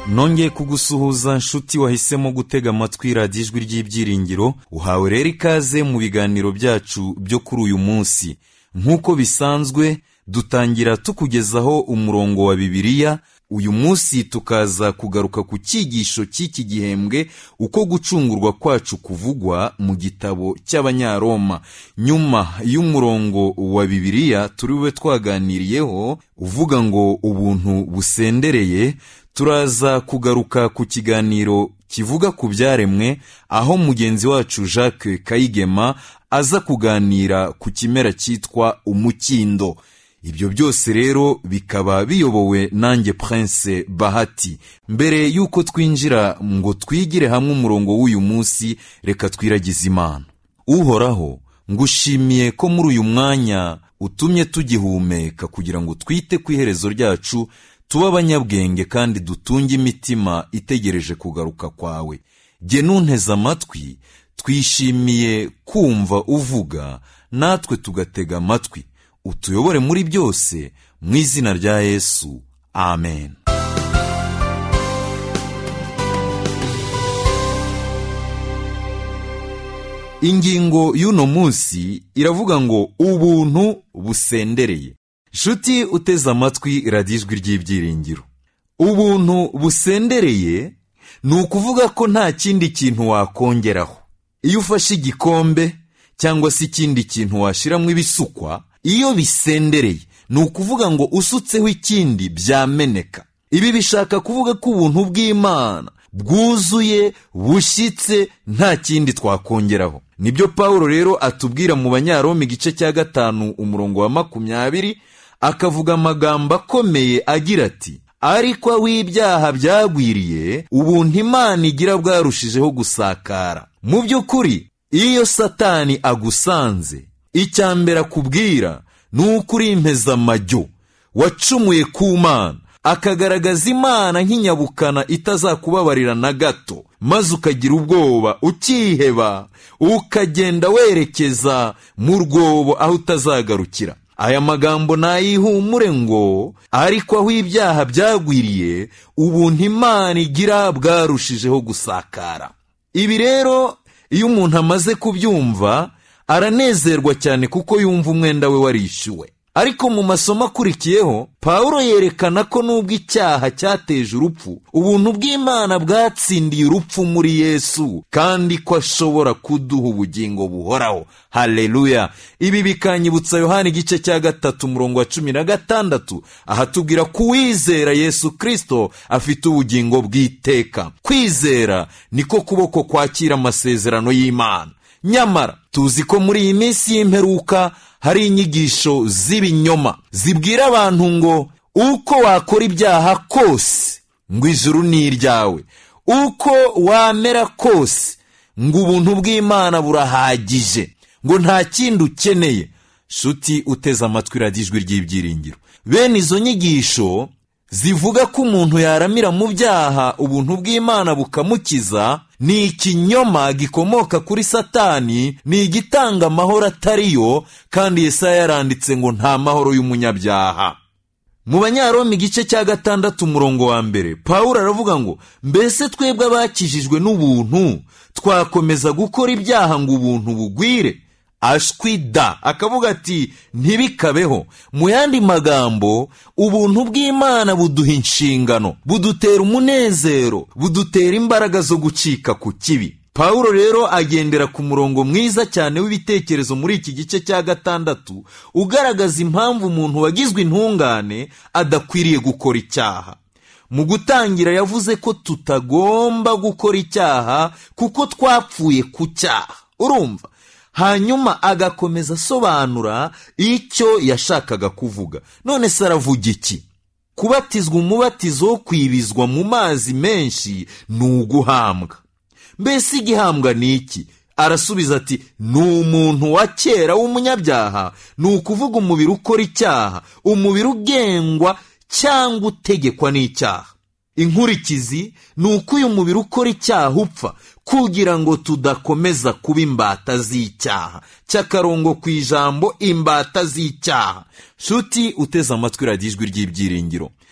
nongeye kugusuhuza nshuti wahisemo gutega amatwi radiyo ijwi ry'ibyiringiro. uhawe rero ikaze mu biganiro byacu byo kuri uyu munsi. nk'uko bisanzwe dutangira tukugezaho umurongo wa Bibiliya. uyu munsi tukaza kugaruka ku cyigisho cy'iki gihembwe, uko gucungurwa kwacu kuvugwa mu gitabo cy'Abanyaroma. nyuma y'umurongo wa Bibiliya turiwe twaganiriyeho uvuga ngo ubuntu busendereye, turaza kugaruka ku kiganiro kivuga ku byaremwe, aho mugenzi wacu Jacques Kayigema aza kuganira ku kimera cyitwa umukindo. ibyo byose rero bikaba biyobowe nanjye Prince Bahati. mbere y'uko twinjira ngo twigire hamwe umurongo w'uyu munsi, reka twiragize Imana. Uhoraho, ngushimiye ko muri uyu mwanya utumye tugihumeka kugira ngo twite ku iherezo ryacu, tuba abanyabwenge kandi dutunge imitima itegereje kugaruka kwawe. Jye nunteze amatwi, twishimiye kumva uvuga, natwe tugatega amatwi. utuyobore muri byose, mu izina rya Yesu, amen. ingingo y'uno munsi iravuga ngo ubuntu busendereye. nshuti uteze amatwi radiyo ijwi ry'ibyiringiro, ubuntu busendereye ni ukuvuga ko nta kindi kintu wakongeraho. iyo ufashe igikombe cyangwa se ikindi kintu washyiramo ibisukwa, iyo bisendereye ni ukuvuga ngo usutseho ikindi byameneka. ibi bishaka kuvuga ko ubuntu bw'Imana bwuzuye, bushyitse, nta kindi twakongeraho. nibyo Pawulo rero atubwira mu Banyaroma igice cya 5 umurongo wa 20, akavuga amagambo akomeye agira ati: ariko w'ibyaha byagwiriye, ubuntu Imana igira bwarushijeho gusakara. mu by'ukuri iyo Satani agusanze, icya mbere akubwira ni uko uri impezamajyo, wacumuye ku Mana, akagaragaza Imana nk'inyabukana itazakubabarira na gato, maze ukagira ubwoba, ukiheba, ukagenda werekeza mu rwobo aho utazagarukira. aya magambo nayihumure ngo ariko aho ibyaha byagwiriye, ubuntu Imana igira bwarushijeho gusakara. ibi rero iyo umuntu amaze kubyumva aranezerwa cyane, kuko yumva umwenda we warishyuwe. ariko mu masomo akurikiyeho Pawulo yerekana ko nubwo icyaha cyateje urupfu, ubuntu bw'Imana bwatsindiye urupfu muri Yesu, kandi ko ashobora kuduha ubugingo buhoraho. haleluya! ibi bikanyibutsa Yohana igice cya 3 umurongo wa 16, ahatubwira ko uwizera Yesu Kristo afite ubugingo bw'iteka. kwizera niko kuboko kwakira amasezerano y'Imana. nyamara tuzi ko muri iyi minsi y'imperuka hari inyigisho z'ibinyoma zibwira abantu ngo uko wakora ibyaha kose ngo ijuru ni iryawe, uko wamera kose ngo ubuntu bw'Imana burahagije, ngo nta kindi ukeneye. nshuti uteze amatwi radiyo ijwi ry'ibyiringiro, bene izo nyigisho zivuga ko umuntu yaramira mu byaha ubuntu bw'Imana bukamukiza, ni ikinyoma gikomoka kuri Satani, ni igitanga amahoro atariyo, kandi Yesaya yaranditse ngo nta mahoro y'umunyabyaha. mu Banyaroma igice cya 6 umurongo wa 1, Pawulo aravuga ngo mbese twebwe abakijijwe n'ubuntu twakomeza gukora ibyaha ngo ubuntu bugwire? ashwida! akavuga ati ntibikabeho. mu yandi magambo, ubuntu bw'Imana buduha inshingano, budutera umunezero, budutera imbaraga zo gucika ku kibi. Pawulo rero agendera ku murongo mwiza cyane w'ibitekerezo muri iki gice cya 6, ugaragaza impamvu umuntu wagizwe intungane adakwiriye gukora icyaha. mu gutangira yavuze ko tutagomba gukora icyaha kuko twapfuye ku cyaha. urumva? hanyuma agakomeza asobanura icyo yashakaga kuvuga. none se aravuga iki? kubatizwa umubatizo wo kwibizwa mu mazi menshi ni uguhambwa. mbese igihambwa ni iki? arasubiza ati ni umuntu wa kera w'umunyabyaha, ni ukuvuga umubiri ukora icyaha, umubiri ugengwa cyangwa utegekwa n'icyaha. inkurikizi ni uko uyu mubiri ukora icyaha upfa, kugira ngo tudakomeza kuba imbata z'icyaha. cy'akarongo ku ijambo imbata z'icyaha. nshuti uteze amatwi radiyo ijwi ry'ibyiringiro,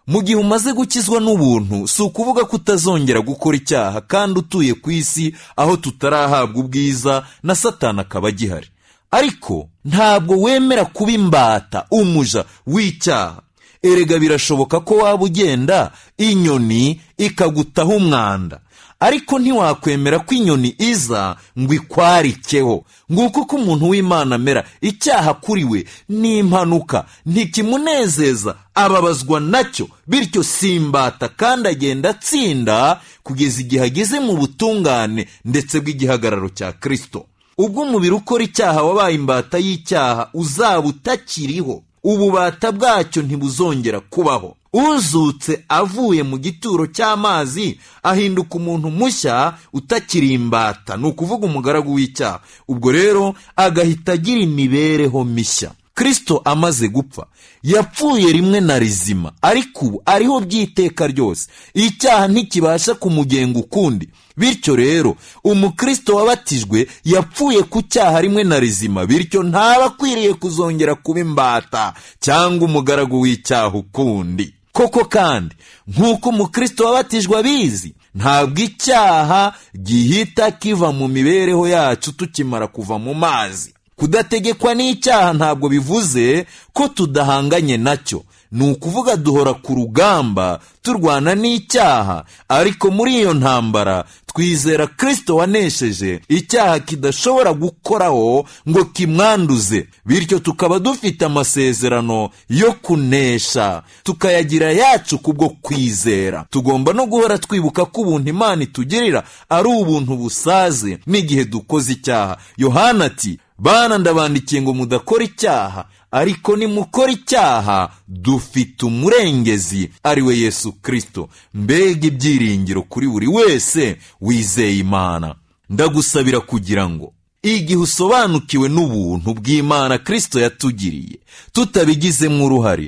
Mu gihe umaze gukizwa n'ubuntu, si ukuvuga ko utazongera gukora icyaha kandi utuye ku isi aho tutarahabwa ubwiza na Satani akaba agihari. Ariko ntabwo wemera kuba imbata, umuja w'icyaha. Erega birashoboka ko waba ugenda inyoni ikagutaho umwanda, ariko ntiwakwemera ko inyoni iza ngo ikwarikeho. Nguko uko umuntu w'Imana amera. Icyaha kuri we ni impanuka, ntikimunezeza, ababazwa nacyo, bityo si imbata kandi agenda atsinda kugeza igihe ageze mu butungane ndetse bw'igihagararo cya Kristo. Ubwo umubiri ukora icyaha wabaye imbata y'icyaha, uzaba utakiriho, ububata bwacyo ntibuzongera kubaho. Uzutse avuye mu gituro cy'amazi ahinduka umuntu mushya utakiri imbata, ni ukuvuga umugaragu w'icyaha. Ubwo rero agahita agira imibereho mishya. Kristo amaze gupfa, yapfuye rimwe na rizima, ariko ubu ariho by'iteka ryose. Icyaha ntikibasha kumugenga ukundi. Bityo rero umukristo wabatijwe yapfuye ku cyaha rimwe na rizima, bityo ntaba akwiriye kuzongera kuba imbata cyangwa umugaragu w'icyaha ukundi. Koko kandi nk'uko umukristo wabatijwe abizi, ntabwo icyaha gihita kiva mu mibereho yacu tukimara kuva mu mazi. Kudategekwa n'icyaha ntabwo bivuze ko tudahanganye nacyo. Ni ukuvuga duhora ku rugamba turwana n'icyaha, ariko muri iyo ntambara twizera Kristo wanesheje icyaha kidashobora gukoraho ngo kimwanduze. Bityo tukaba dufite amasezerano yo kunesha, tukayagira yacu kubwo kwizera. Tugomba no guhora twibuka ko ubuntu Imana itugirira ari ubuntu busaze n'igihe dukoze icyaha. Yohana ati, bana ndabandikiye ngo mudakora icyaha, ariko nimukora icyaha dufite umurengezi, ari we Yesu Kristo. Mbega ibyiringiro kuri buri wese wizeye Imana. Ndagusabira kugira ngo igihe usobanukiwe n'ubuntu bw'Imana Kristo yatugiriye, tutabigizemo uruhare,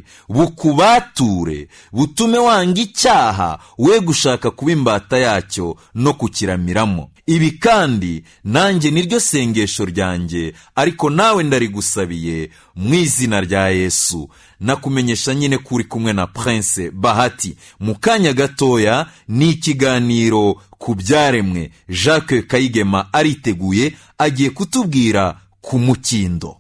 bukubature, butume wanga icyaha, we gushaka kuba imbata yacyo no kukiramiramo. Ibi kandi nanjye niryo sengesho ryanjye, ariko nawe ndarigusabiye mu izina rya Yesu. Nakumenyesha nyine kuri kumwe na Prince Bahati. Mu kanya gatoya ni ikiganiro ku byaremwe. Jacques Kayigema ariteguye, agiye kutubwira ku mukindo.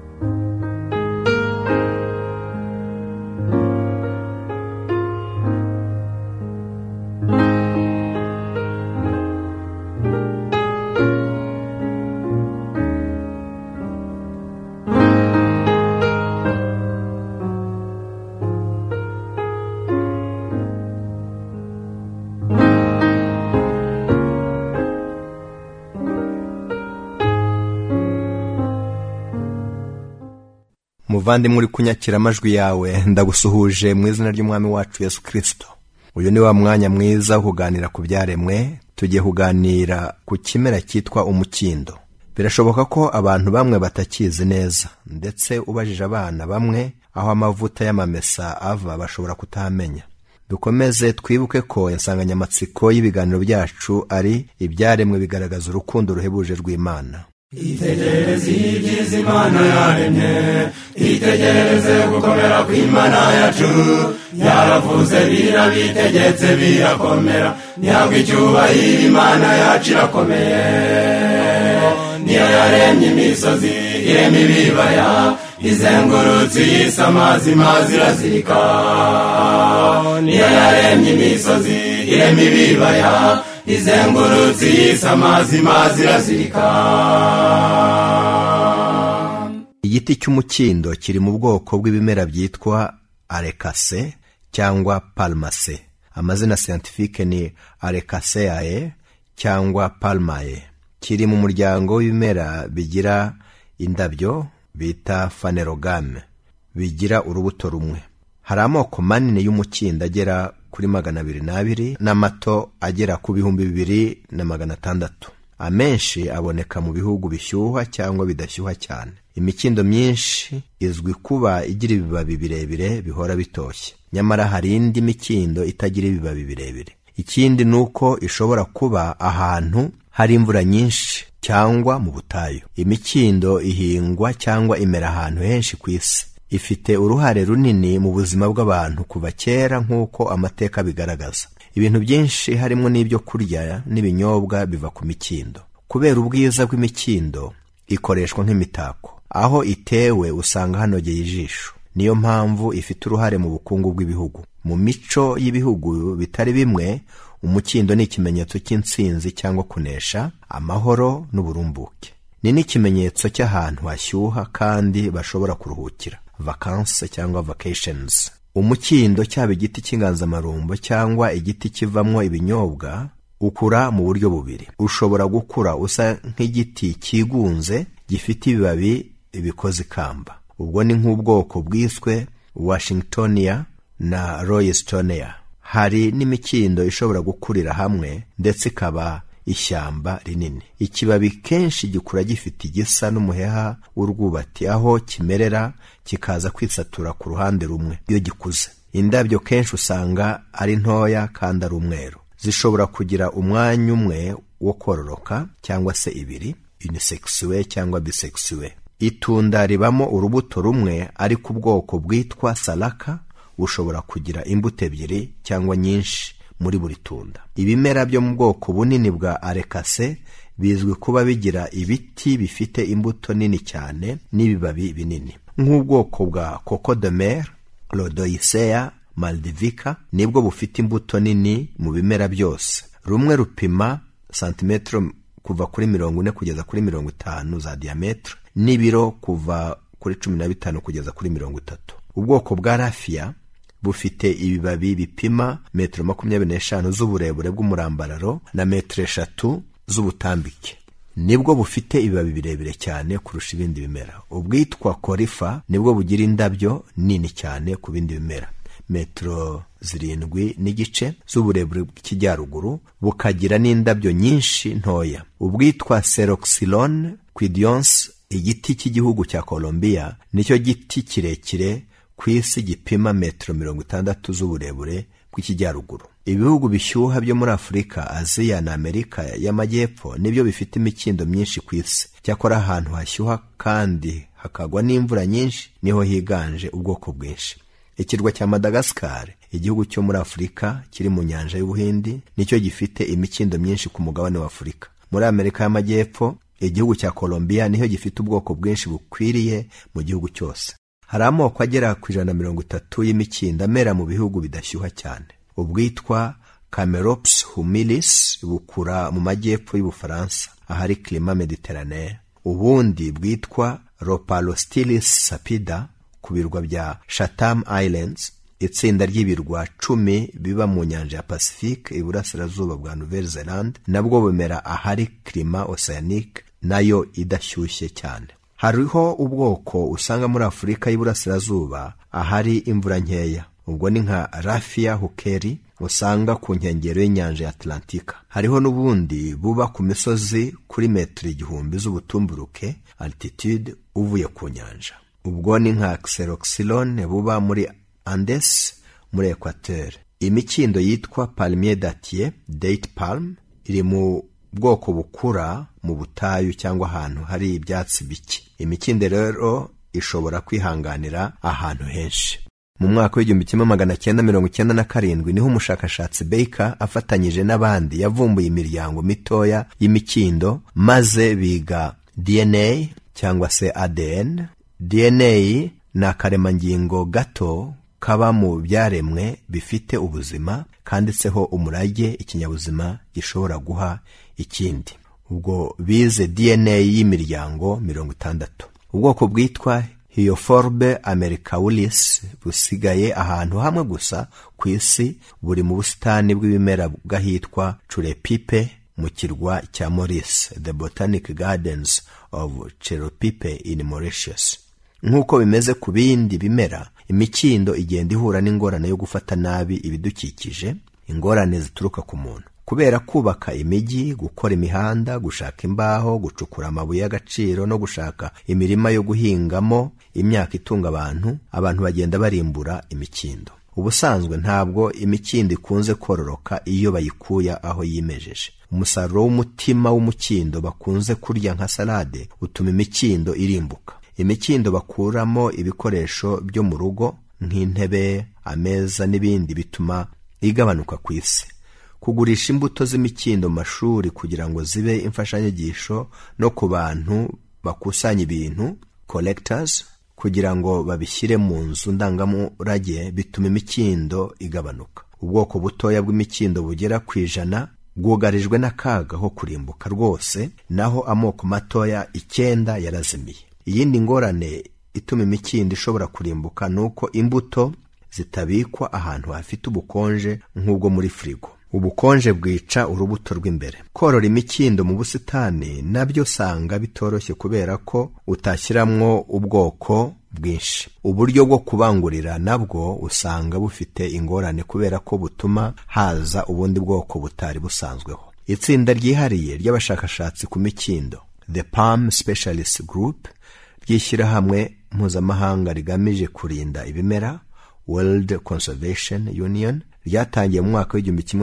Muvandimwe uri kunyakira amajwi yawe, ndagusuhuje mu izina ry'Umwami wacu Yesu Kristo. Uyu ni wa mwanya mwiza wo kuganira ku byaremwe. Tugiye kuganira ku kimera cyitwa umukindo. Birashoboka ko abantu bamwe batakizi neza, ndetse ubajije abana bamwe aho amavuta y'amamesa ava bashobora kutahamenya. Dukomeze twibuke ko insanganyamatsiko y'ibiganiro byacu ari ibyaremwe bigaragaza urukundo ruhebuje rw'Imana. Itegereze ibyiza Imana yaremye, itegereze gukomera kw'Imana yacu. Yaravuze birabitegetse birakomera, ntabwo icyubahiro Imana yacu irakomeye. Niyo yaremye imisozi, irema ibibaya, izengurutse iy'isi amazi mazi irazirika. Niyo yaremye imisozi, irema ibibaya, izengurutse iy'isi amazi mazi irazirika. Igiti cy'umukindo kiri mu bwoko bw'ibimera byitwa Arecase cyangwa Palmaceae. Amazina scientifique ni Arecaceae cyangwa Palmae. Kiri mu muryango w'ibimera bigira indabyo bita Phanerogame, bigira urubuto rumwe. Hari amoko manini y'umukindo agera kuri 220 n'amato agera ku 2600. Amenshi aboneka mu bihugu bishyuha cyangwa bidashyuha cyane. Imikindo myinshi izwi kuba igira ibibabi birebire bihora bitoshye. Nyamara hari indi mikindo itagira ibibabi birebire. Ikindi nuko ishobora kuba ahantu hari imvura nyinshi cyangwa mu butayu. Imikindo ihingwa cyangwa imera ahantu henshi ku isi. ifite uruhare runini mu buzima bw'abantu kuva kera nk'uko amateka bigaragaza. Ibintu byinshi harimo n'ibyo kurya n'ibinyobwa biva ku mikindo. Kubera ubwiza bw'imikindo ikoreshwa nk'imitako. Aho itewe usanga hanogeye ijisho. Niyo mpamvu ifite uruhare mu bukungu bw'ibihugu. Mu mico y'ibihugu bitari bimwe, umukindo ni ikimenyetso cy'intsinzi cyangwa kunesha, amahoro n'uburumbuke. Ni n'ikimenyetso cy'ahantu hashyuha kandi bashobora kuruhukira, vacances cyangwa vacations. Umukindo cyaba igiti cy'inganzamarumbo cyangwa igiti kivamwo ibinyobwa ukura mu buryo bubiri. Ushobora gukura usa nk'igiti cyigunze gifite ibibabi bikoze ikamba. Ubwo ni nk'ubwoko bwiswe Washingtonia na Roystonea. Hari n'imikindo ishobora gukurira hamwe ndetse ikaba ishyamba rinini. Ikibabi kenshi gikura gifite igisa n'umuheha w'urwubati, aho kimerera kikaza kwisatura ku ruhande rumwe iyo gikuze. Indabyo kenshi usanga ari ntoya kandi ari umweru. Zishobora kugira umwanya umwe wo kororoka cyangwa se ibiri, unisexué cyangwa bisexué. Itunda ribamo urubuto rumwe ariko ubwoko bwitwa salaka bushobora kugira imbuto ebyiri cyangwa nyinshi muri buri tunda. Ibimera byo mu bwoko bunini bwa arekase bizwi kuba bigira ibiti bifite imbuto nini cyane n'ibibabi binini. Nk'ubwoko bwa coco de mer, Rhodoicea maldivica, nibwo bufite imbuto nini mu bimera byose. Rumwe rupima santimetero kuva kuri 40 kugeza kuri 50 za diametro, n'ibiro kuva kuri 15 kugeza kuri 30. Ubwoko bwa raffia bufite ibibabi bipima metero 25 z'uburebure bw'umurambararo na metero 3 z'ubutambike. Nibwo bufite ibibabi birebire cyane kurusha ibindi bimera. Ubwitwa corifa nibwo bugira indabyo nini cyane ku bindi bimera, metero 7 n'igice z'uburebure bw'ikijyaruguru, bukagira n'indabyo nyinshi ntoya. Ubwitwa Ceroxylon quidions, igiti cy'igihugu cya Colombia, nicyo giti kirekire ku isi gipima metero 60 z'uburebure bw'ikijyaruguru. Ibihugu bishyuha byo muri Afurika, Aziya na Amerika y'Amajyepfo nibyo bifite imikindo myinshi ku isi. Cyakora ahantu hashyuha kandi hakagwa n'imvura nyinshi niho higanje ubwoko bwinshi. Ikirwa cya Madagascar, igihugu cyo muri Afurika kiri mu nyanja y'Ubuhindi, nicyo gifite imikindo myinshi ku mugabane wa Afurika. Muri Amerika y'Amajyepfo, igihugu cya Colombia niho gifite ubwoko bwinshi bukwiriye mu gihugu cyose. Hari amoko agera ku 130 y'imikindo amera mu bihugu bidashyuha cyane. Ubwitwa Camerops humilis bukura mu majyepfo y'Ubufaransa ahari climat mediterranee. Ubundi bwitwa Rhopalostylis sapida ku birwa bya Chatham Islands, itsinda ry'ibirwa 10 biba mu nyanja ya Pacifique iburasirazuba bwa Nouvelle-Zélande, nabwo bumera ahari climat océanique nayo idashyushye cyane. Hariho ubwoko usanga muri Afurika y'iburasirazuba ahari imvura nkeya. Ubwo ni nka Raffia hukeri usanga ku nkengero y'inyanja ya Atlantika. Hariho n'ubundi buba ku misozi kuri metero 1000 z'ubutumburuke altitude uvuye ku nyanja. Ubwo ni nka Ceroxylon buba muri Andes muri Equateur. Imikindo yitwa Palmier dattier, date palm, iri mu bwoko bukura mu butayu cyangwa ahantu hari ibyatsi bike. Imikindo rero ishobora kwihanganira ahantu henshi. Mu mwaka w'1997 niho umushakashatsi Baker afatanyije n'abandi yavumbuye imiryango mitoya y'imikindo maze biga DNA cyangwa se ADN. DNA ni akaremangingo gato kaba mu byaremwe bifite ubuzima kanditseho umurage ikinyabuzima gishobora guha ikindi. Ubwo bize DNA y'imiryango 60. Ubwoko bwitwa Hyophorbe americaulis busigaye ahantu hamwe gusa ku isi, buri mu busitani bw'ibimera bw'ahitwa Churepipe mu kirwa cya Maurice, the Botanic Gardens of Churepipe in Mauritius. Nk'uko bimeze ku bindi bimera, imikindo igenda ihura n'ingorane yo gufata nabi ibidukikije, ingorane zituruka ku muntu. Kubera kubaka imijyi, gukora imihanda, gushaka imbaho, gucukura amabuye y'agaciro no gushaka imirima yo guhingamo imyaka itunga abantu bagenda barimbura imikindo. Ubusanzwe ntabwo imikindo ikunze kororoka iyo bayikuya aho yimejeje. Umusaruro w'umutima w'umukindo bakunze kurya nka salade utuma imikindo irimbuka. imikindo bakuramo ibikoresho byo mu rugo nk'intebe, ameza n'ibindi bituma igabanuka ku isi. Kugurisha imbuto z'imikindo mu mashuri kugira ngo zibe imfashanyigisho no ku bantu bakusanya ibintu collectors kugira ngo babishyire mu nzu ndangamurage bituma imikindo igabanuka. Ubwoko butoya bw'imikindo bugera ku 100 bwugarijwe n'akaga ho kurimbuka rwose, naho amoko matoya 9 yarazimiye. Iyindi ngorane ituma imikindo ishobora kurimbuka nuko imbuto zitabikwa ahantu hafite ubukonje nk'ubwo muri frigo. Ubukonje bwica urubuto rw'imbere. Korora imikindo mu busitani nabyo sanga bitoroshye kubera ko utashyiramo ubwoko bwinshi. Uburyo bwo kubangurira nabwo usanga bufite ingorane kubera ko butuma haza ubundi bwoko butari busanzweho. Itsinda ryihariye ry'abashakashatsi ku mikindo, The Palm Specialist Group, ry'ishyirahamwe mpuzamahanga rigamije kurinda ibimera, World Conservation Union, ryatangiye mu mwaka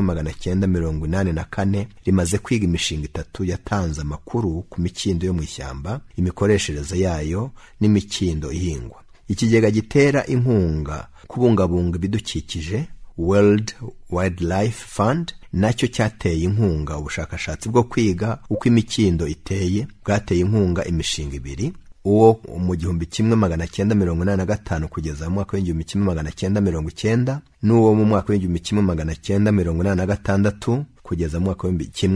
w'1984 rimaze kwiga imishinga 3 yatanze amakuru ku mikindo yo mu ishyamba, imikoreshereze yayo n'imikindo ihingwa. Ikigega gitera inkunga kubungabunga ibidukikije, World Wildlife Fund, nacyo cyateye inkunga ubushakashatsi bwo kwiga uko imikindo iteye. Bwateye inkunga imishinga 2, uwo mu 1985 kugeza mu mwaka w'1990 n'uwo mu mwaka w'1986 kugeza mu mwaka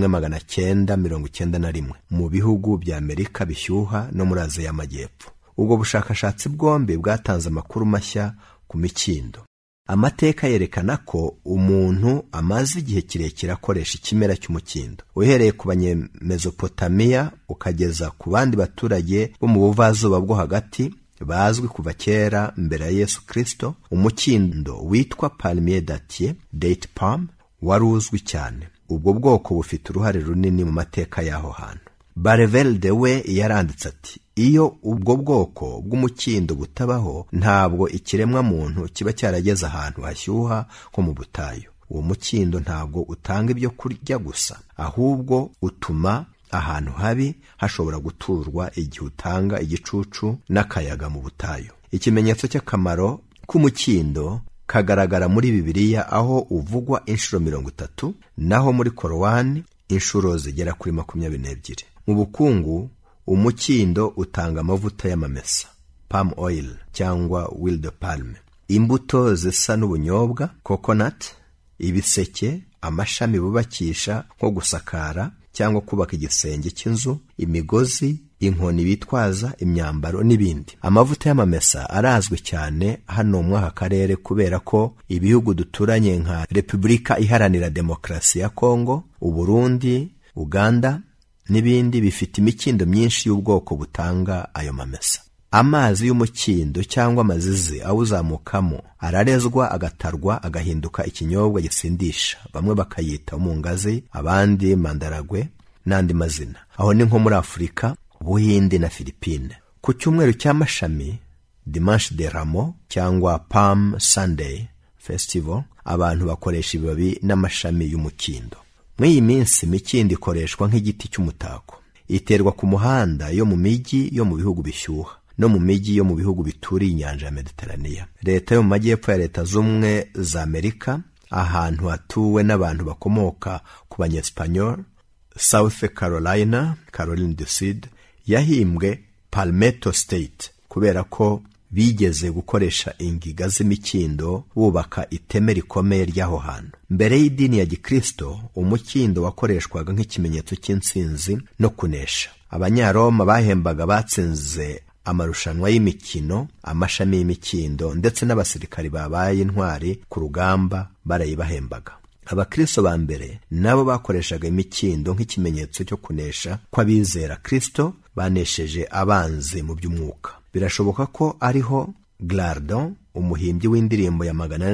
w'1991 mu bihugu bya Amerika bishyuha no muri Aziya y'Amajyepfo. Ubwo bushakashatsi bwombi bwatanze amakuru mashya ku mikindo. Amateka yerekana ko umuntu amaze igihe kirekire akoresha ikimera cy'umukindo. Uhereye ku Banyamezopotamiya ukageza ku bandi baturage bo mu buvazuba bwo hagati bazwi kuva kera mbere ya Yesu Kristo, umukindo witwa Palmier datier, date palm, wari uzwi cyane. Ubwo bwoko bufite uruhare runini mu mateka y'aho hantu. Barevelde we yaranditse ati, iyo ubwo bwoko bw'umukindo butabaho ntabwo ikiremwa muntu kiba cyarageze ahantu hashyuha nko mu butayu. Uwo mukindo ntabwo utanga ibyo kurya gusa, ahubwo utuma ahantu habi hashobora guturwa igihe utanga igicucu n'akayaga mu butayu. Ikimenyetso cy'akamaro k'umukindo kagaragara muri Bibiliya aho uvugwa inshuro 30, naho muri Korowani inshuro zigera kuri 22. Mu bukungu, umukindo utanga amavuta y'amamesa, palm oil cyangwa huile de palme, imbuto zisa n'ubunyobwa, coconut, ibiseke, amashami bubakisha nko gusakara cyangwa kubaka igisenge cy'inzu, imigozi, inkoni bitwaza, imyambaro n'ibindi. Amavuta y'amamesa arazwi cyane hano mu aka karere kubera ko ibihugu duturanye nka Repubulika Iharanira Demokarasi ya Kongo, Uburundi, Uganda n'ibindi bifite imikindo myinshi y'ubwoko butanga ayo mamesa. Amazi y'umukindo cyangwa amazizi awuzamukamo ararezwa agatarwa agahinduka ikinyobwa gisindisha. Bamwe bakayita umungazi, abandi mandaragwe n'andi mazina. Aho ni nko muri Afurika, Buhindi na Philippines. Ku cyumweru cy'amashami, Dimanche de Ramos cyangwa Palm Sunday Festival, abantu bakoresha ibibabi n'amashami y'umukindo. Muri iyi minsi imikindo ikoreshwa nk'igiti cy'umutako. Iterwa ku muhanda yo mu mijyi yo mu bihugu bishyuha no mu mijyi yo mu bihugu bituriye inyanja ya Mediterania. Leta yo mu majyepfo ya Leta z'Ubumwe za Amerika, ahantu hatuwe n'abantu bakomoka ku Banyespanyol, South Carolina, Caroline du Sud, yahimbwe Palmetto State kubera ko bigeze gukoresha ingiga z'imikindo bubaka iteme rikomeye ry'aho hantu. Mbere y'idini ya Gikristo, umukindo wakoreshwaga nk'ikimenyetso cy'intsinzi no kunesha. Abanyaroma bahembaga batsinze amarushanwa y'imikino, amashami y'imikindo, ndetse n'abasirikari babaye intwari ku rugamba barayibahembaga. Abakristo ba mbere nabo bakoreshaga imikindo nk'ikimenyetso cyo kunesha kw'abizera Kristo banesheje abanzi mu by'umwuka. Birashoboka ko ariho Glardon, umuhimbyi w'indirimbo ya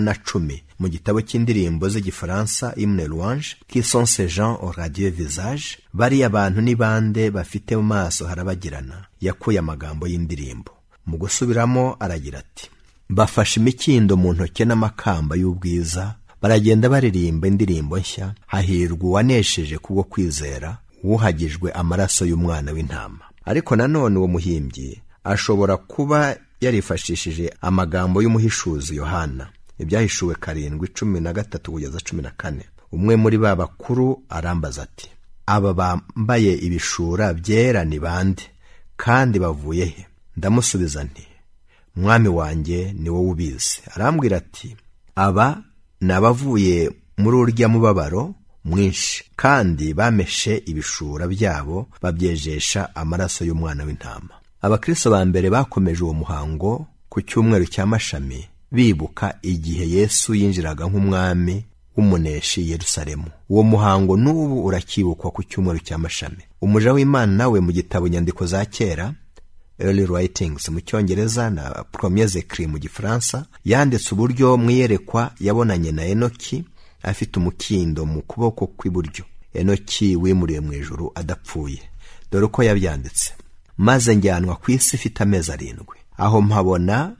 410 mu gitabo cy'indirimbo z'igifaransa Hymne Louange, qui sont ces gens au radieux visage, bari abantu ni bande bafite mu maso harabagirana, yakuye amagambo y'indirimbo. Mu gusubiramo aragira ati, bafashe imikindo mu ntoke n'amakamba y'ubwiza, baragenda baririmba indirimbo nshya, hahirwa uwanesheje kubwo kwizera, wuhagijwe amaraso y'umwana w'intama. Ariko nanone uwo muhimbyi ashobora kuba yarifashishije amagambo y'umuhishuzi Yohana, Ibyahishuwe 7:13-14. Umwe muri ba bakuru arambaza ati, aba bambaye ibishura byera ni bande, kandi bavuye he? Ndamusubiza nti, mwami wanjye ni wowe ubizi. Arambwira ati, aba ni abavuye muri urya mubabaro mwinshi, kandi bameshe ibishura byabo babyejesha amaraso y'umwana w'intama. Abakristo ba mbere bakomeje uwo muhango ku cyumweru cya Mashami, bibuka igihe Yesu yinjiraga nk'umwami w'umuneshi i Yerusalemu. Uwo muhango n'ubu urakibukwa ku cyumweru cya Mashami. Umuja w'Imana nawe mu gitabo Nyandiko za Kera, Early Writings mu Cyongereza na Premiers Écrits mu Gifaransa, yanditse uburyo mwiyerekwa yabonanye na Enoki afite umukindo mu kuboko kw'iburyo. Enoki wimuriye mu ijuru adapfuye. Dore uko yabyanditse: maze njyanwa ku isi ifite amezi 7, aho mpabona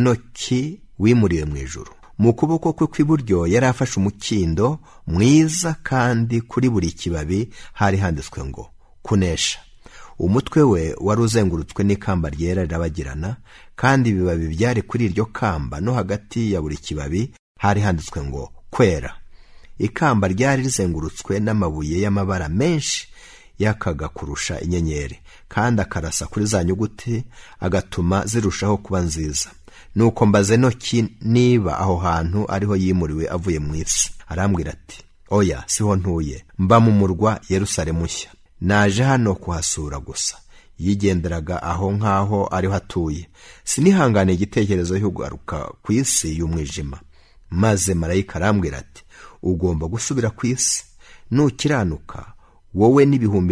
Enoki wimuriye mu ijuru. Mu kuboko kwe kw'iburyo yari afashe umukindo mwiza, kandi kuri buri kibabi hari handitswe ngo kunesha. Umutwe we wari uzengurutswe n'ikamba ryera rirabagirana, kandi ibibabi byari kuri iryo kamba, no hagati ya buri kibabi hari handitswe ngo kwera. Ikamba ryari rizengurutswe n'amabuye y'amabara menshi yakaga kurusha inyenyeri, kandi akarasa kuri za nyuguti agatuma zirushaho kuba nziza. Nuko mbaza Enoki niba aho hantu ariho yimuriwe avuye mu isi. Arambwira ati, oya, siho ntuye, mba mu murwa Yerusalemu nshya. Naje hano kuhasura gusa. Yigenderaga aho nk'aho ariho atuye. Sinihangane igitekerezo cyo kugaruka ku isi y'umwijima. Maze marayika arambwira ati, ugomba gusubira ku isi. Nukiranuka, wowe n'ibihumbi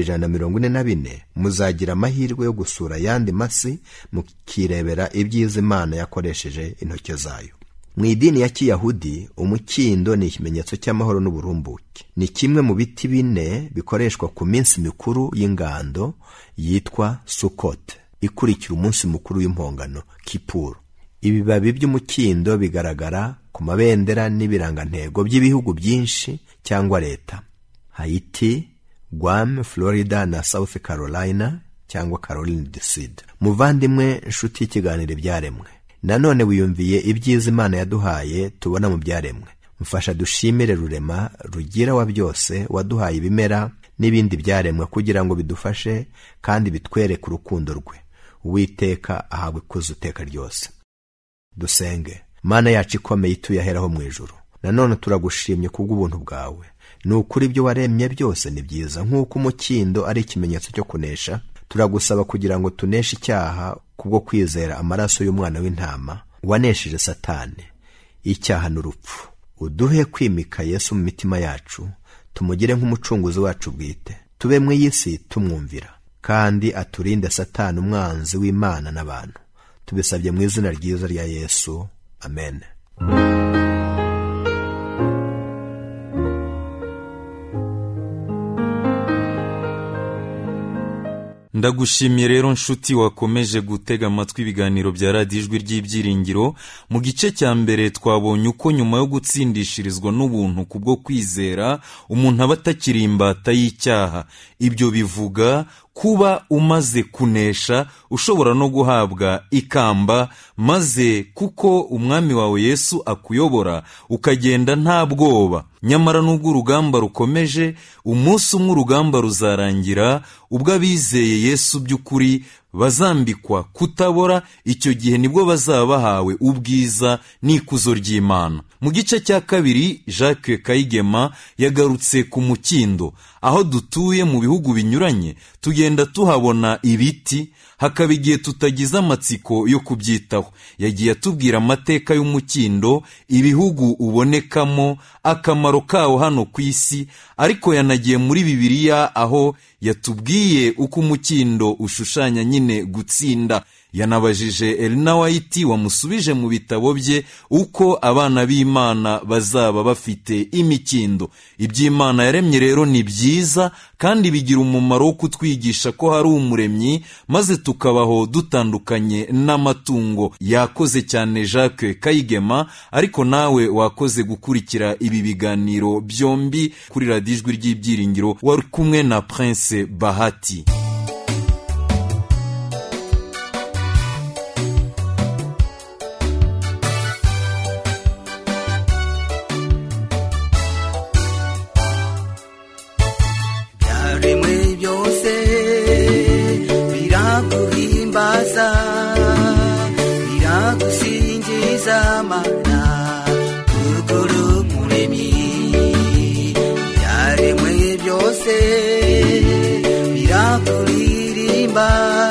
144 muzagira amahirwe yo gusura yandi masi, mukirebera ibyiza Imana yakoresheje intoke zayo. Mu idini ya Kiyahudi, umukindo ni ikimenyetso cy'amahoro n'uburumbuke. Ni kimwe mu biti 4 bikoreshwa ku minsi mikuru y'ingando yitwa Sukot, ikurikira umunsi mukuru w'impongano Kipur. Ibibabi by'umukindo bigaragara ku mabendera n'ibirangantego by'ibihugu byinshi cyangwa leta: Haiti, Guam, Florida na South Carolina cyangwa Caroline du Sud. Muvandimwe nshuti y'ikiganiro Ibyaremwe, nanone wiyumviye ibyiza Imana yaduhaye tubona mu byaremwe. Mfasha dushimire Rurema rugira wa byose, waduhaye ibimera n'ibindi byaremwe kugira ngo bidufashe kandi bitwereke urukundo rwe. Uwiteka ahabwe ikuzo iteka ryose. Dusenge. Mana yacu ikomeye ituyaheraho mu ijuru, nanone turagushimye kubw'ubuntu bwawe. Nukuri ibyo waremye byose ni byiza. Nk'uko umukindo ari ikimenyetso cyo kunesha, turagusaba kugira ngo tuneshe icyaha kubwo kwizera amaraso y'umwana w'intama wanesheje Satani, icyaha n'urupfu. Uduhe kwimika Yesu mu mitima yacu, tumugire nk'umucunguzi wacu bwite. Tube mu isi tumwumvira, kandi aturinde Satani umwanzi w'Imana n'abantu. Tubisabye mu izina ryiza rya Yesu. Amen. Ndagushimiye rero nshuti wakomeje gutega amatwi ibiganiro bya Radio Ijwi ry'Ibyiringiro. Mu gice cya mbere twabonye uko nyuma yo gutsindishirizwa n'ubuntu kubwo kwizera, umuntu aba atakiri imbata y'icyaha. Ibyo bivuga kuba umaze kunesha, ushobora no guhabwa ikamba, maze kuko umwami wawe Yesu akuyobora, ukagenda nta bwoba. Nyamara nubwo urugamba rukomeje, umunsi umwe urugamba ruzarangira, ubwo abizeye Yesu by'ukuri bazambikwa kutabora. Icyo gihe nibwo bazaba bahawe ubwiza n'ikuzo ry'Imana. Mu gice cya kabiri, Jacques Kayigema yagarutse ku mukindo. Aho dutuye mu bihugu binyuranye, tugenda tuhabona ibiti, hakaba igihe tutagize amatsiko yo kubyitaho. Yagiye atubwira amateka y'umukindo, ibihugu ubonekamo, akamaro kawo hano ku isi, ariko yanagiye muri Bibiliya aho yatubwiye uko umukindo ushushanya nyine gutsinda. Yanabajije Elina White wamusubije mu bitabo bye uko abana b'Imana bazaba bafite imikindo. Iby'Imana yaremye rero ni byiza, kandi bigira umumaro wo kutwigisha ko hari umuremyi, maze tukabaho dutandukanye n'amatungo. Yakoze cyane Jacques Kayigema, ariko nawe wakoze gukurikira ibi biganiro byombi kuri Radio Ijwi ry'Ibyiringiro. Wari kumwe na Prince Bahati. kuririmba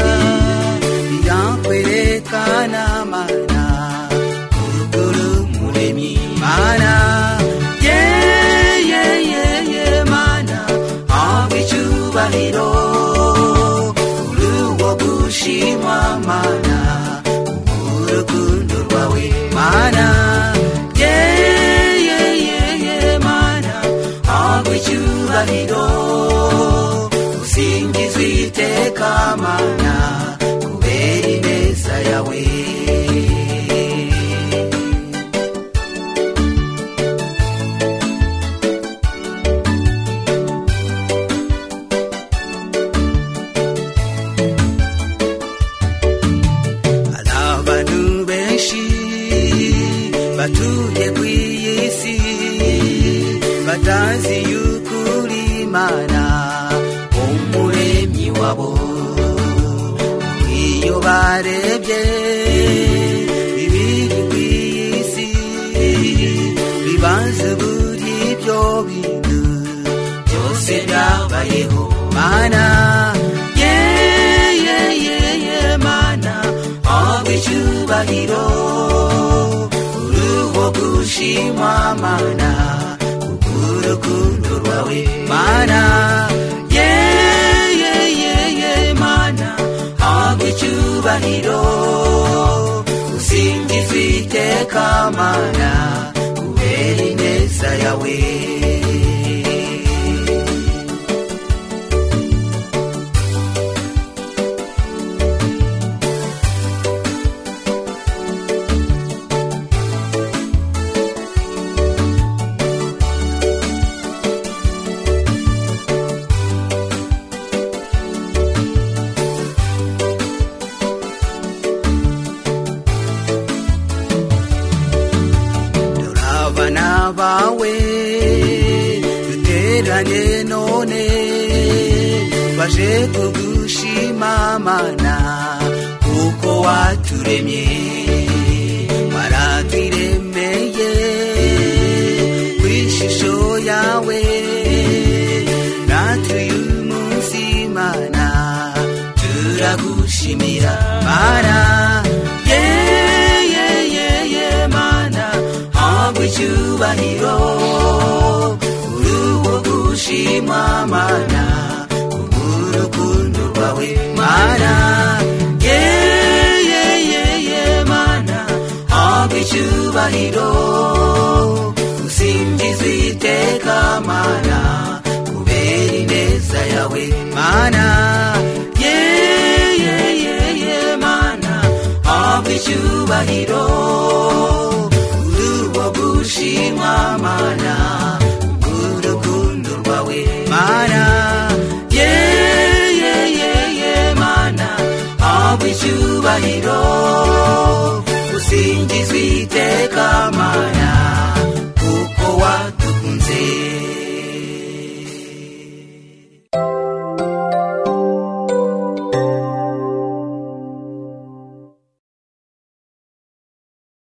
birakwerekana mana urukuru muremyi mana mana habwa icyubahiro uruwo gushimwa mana urukundo rwawe mana mana habwa icyubahiro usingizwe iteka mana kubera ineza yawe batuye kw'isi batazi y'ukuri mana umuremyi wabo iyo barebye ibiri kw'isi bibaza buri ibyo bintu byose byabayeho mana mana habwa icyubahiro gushimwa mana urukundo rwawe mana mana habwa icyubahiro usingizwe iteka mana kubera ineza yawe bawe duteranye none baje kugushima mana kuko waturemye waratwiremeye kw'ishusho yawe natwe uyu munsi mana turagushimira mana mana habwa icyubahiro uruwo gushimwa mana urukundo rwawe mana mana habwa icyubahiro usingizwe iteka mana kubera ineza yawe mana mana habwa icyubahiro uruwo gushimwa mana